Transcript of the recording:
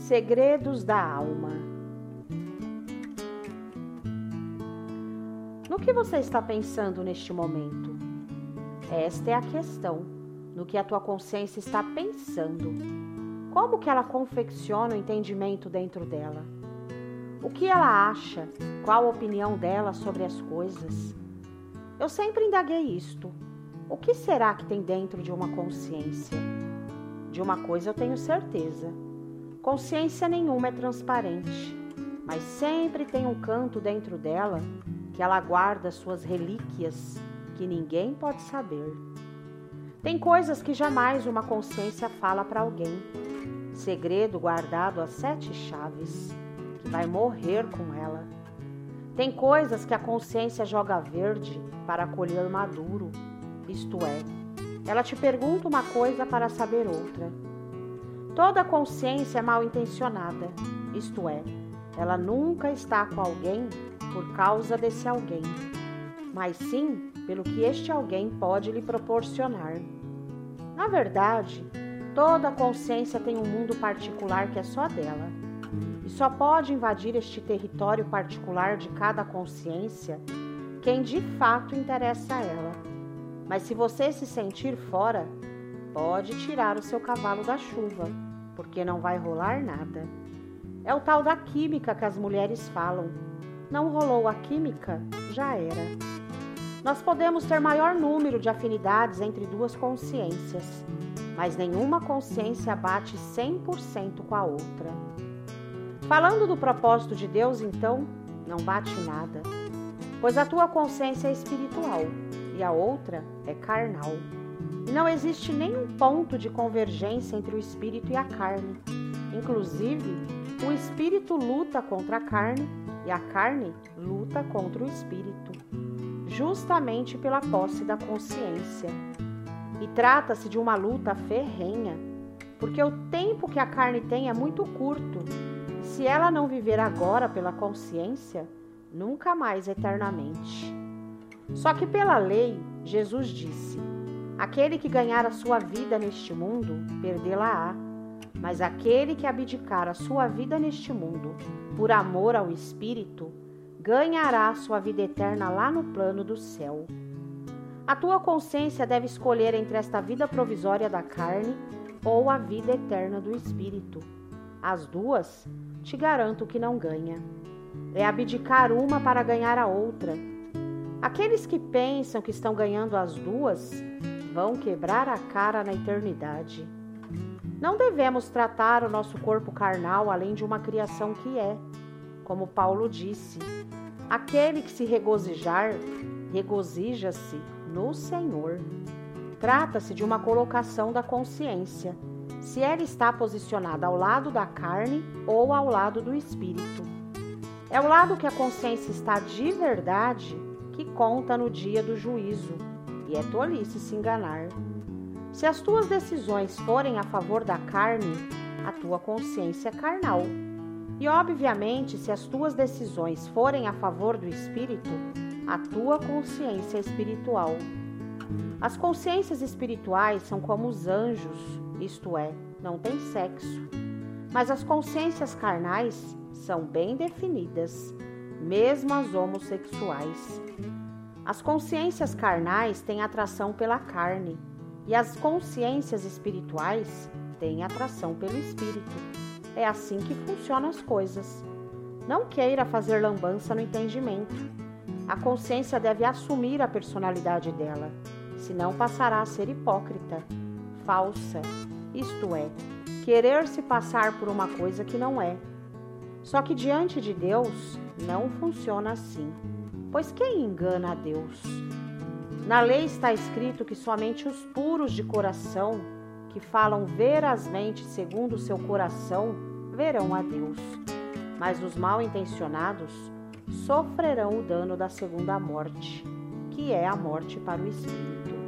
Segredos da alma. No que você está pensando neste momento? Esta é a questão. No que a tua consciência está pensando? Como que ela confecciona o entendimento dentro dela? O que ela acha? Qual a opinião dela sobre as coisas? Eu sempre indaguei isto. O que será que tem dentro de uma consciência? De uma coisa eu tenho certeza. Consciência nenhuma é transparente, mas sempre tem um canto dentro dela que ela guarda suas relíquias que ninguém pode saber. Tem coisas que jamais uma consciência fala para alguém. Segredo guardado a 7 chaves, que vai morrer com ela. Tem coisas que a consciência joga verde para colher maduro, isto é, ela te pergunta uma coisa para saber outra. Toda consciência é mal intencionada, isto é, ela nunca está com alguém por causa desse alguém, mas sim pelo que este alguém pode lhe proporcionar. Na verdade, toda consciência tem um mundo particular que é só dela, e só pode invadir este território particular de cada consciência quem de fato interessa a ela. Mas se você se sentir fora, pode tirar o seu cavalo da chuva, porque não vai rolar nada. É o tal da química que as mulheres falam. Não rolou a química? Já era. Nós podemos ter maior número de afinidades entre duas consciências, mas nenhuma consciência bate 100% com a outra. Falando do propósito de Deus, então, não bate nada, pois a tua consciência é espiritual e a outra é carnal. E não existe nenhum ponto de convergência entre o espírito e a carne. Inclusive, o espírito luta contra a carne e a carne luta contra o espírito, justamente pela posse da consciência. E trata-se de uma luta ferrenha, porque o tempo que a carne tem é muito curto. Se ela não viver agora pela consciência, nunca mais eternamente. Só que pela lei, Jesus disse: aquele que ganhar a sua vida neste mundo, perdê-la-á. Mas aquele que abdicar a sua vida neste mundo, por amor ao Espírito, ganhará a sua vida eterna lá no plano do céu. A tua consciência deve escolher entre esta vida provisória da carne ou a vida eterna do Espírito. As duas, te garanto que não ganha. É abdicar uma para ganhar a outra. Aqueles que pensam que estão ganhando as duas vão quebrar a cara na eternidade. Não devemos tratar o nosso corpo carnal além de uma criação que é. Como Paulo disse, aquele que se regozijar, regozija-se no Senhor. Trata-se de uma colocação da consciência, se ela está posicionada ao lado da carne ou ao lado do espírito. É o lado que a consciência está de verdade que conta no dia do juízo, e é tolice se enganar. Se as tuas decisões forem a favor da carne, a tua consciência é carnal. E, obviamente, se as tuas decisões forem a favor do espírito, a tua consciência é espiritual. As consciências espirituais são como os anjos, isto é, não têm sexo. Mas as consciências carnais são bem definidas, mesmo as homossexuais. As consciências carnais têm atração pela carne, e as consciências espirituais têm atração pelo espírito. É assim que funcionam as coisas. Não queira fazer lambança no entendimento. A consciência deve assumir a personalidade dela, senão passará a ser hipócrita, falsa, isto é, querer se passar por uma coisa que não é. Só que diante de Deus não funciona assim, pois quem engana a Deus? Na lei está escrito que somente os puros de coração, que falam verazmente segundo o seu coração, verão a Deus. Mas os mal intencionados sofrerão o dano da segunda morte, que é a morte para o espírito.